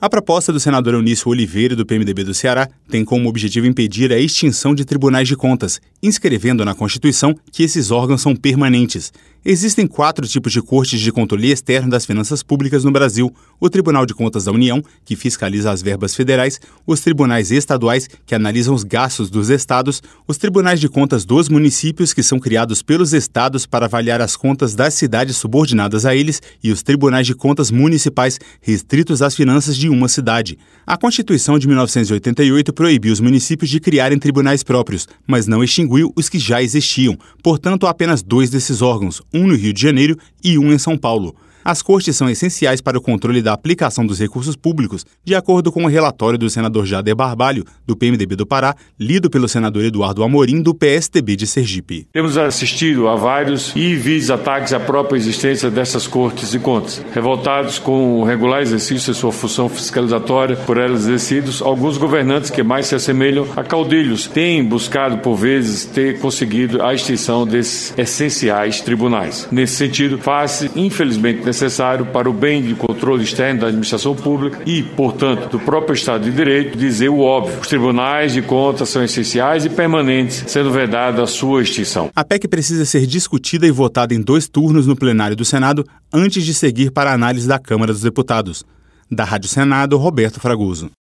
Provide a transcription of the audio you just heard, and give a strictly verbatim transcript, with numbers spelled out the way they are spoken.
A proposta do senador Eunício Oliveira, do P M D B do Ceará, tem como objetivo impedir a extinção de tribunais de contas, inscrevendo na Constituição que esses órgãos são permanentes. Existem quatro tipos de cortes de controle externo das finanças públicas no Brasil: o Tribunal de Contas da União, que fiscaliza as verbas federais, os tribunais estaduais, que analisam os gastos dos estados, os tribunais de contas dos municípios, que são criados pelos estados para avaliar as contas das cidades subordinadas a eles, e os tribunais de contas municipais, restritos às finanças de uma cidade. A Constituição de mil novecentos e oitenta e oito proibiu os municípios de criarem tribunais próprios, mas não extinguiu os que já existiam. Portanto, há apenas dois desses órgãos, um no Rio de Janeiro e um em São Paulo. As cortes são essenciais para o controle da aplicação dos recursos públicos, de acordo com o relatório do senador Jader Barbalho, do P M D B do Pará, lido pelo senador Eduardo Amorim, do P S D B de Sergipe. Temos assistido a vários e vis ataques à própria existência dessas cortes de contas. Revoltados com o regular exercício de sua função fiscalizatória por elas exercidos, alguns governantes que mais se assemelham a caudilhos têm buscado, por vezes, ter conseguido a extinção desses essenciais tribunais. Nesse sentido, faz-se, infelizmente, necessário para o bem de controle externo da administração pública e, portanto, do próprio Estado de Direito, dizer o óbvio. Os tribunais de contas são essenciais e permanentes, sendo vedada a sua extinção. A P E C precisa ser discutida e votada em dois turnos no plenário do Senado antes de seguir para a análise da Câmara dos Deputados. Da Rádio Senado, Roberto Fragoso.